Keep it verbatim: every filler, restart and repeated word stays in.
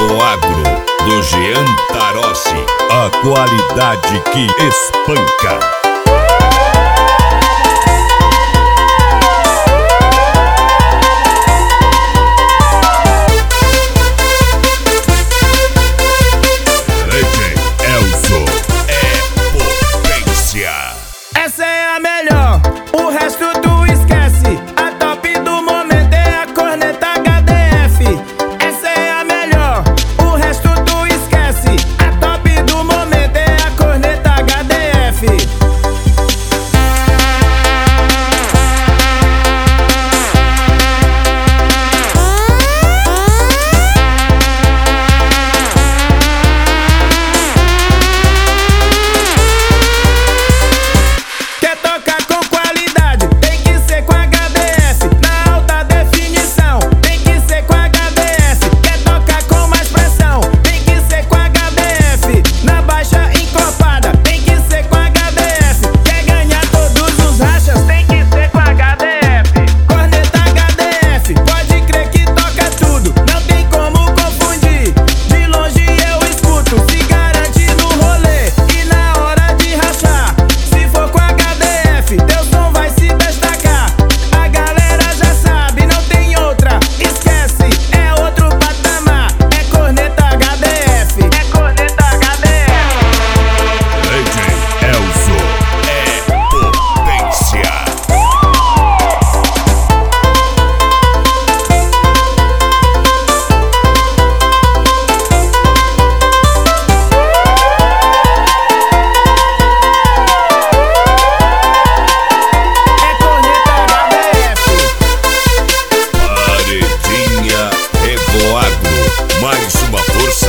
Revoagro, do Jean Tarossi. A qualidade que espanca. Essa é a melhor, o resto tu esquece. A top do momento é a corneta H D F. Essa é a melhor, o resto tu esquece. A top do momento é a corneta H D F. Mais uma força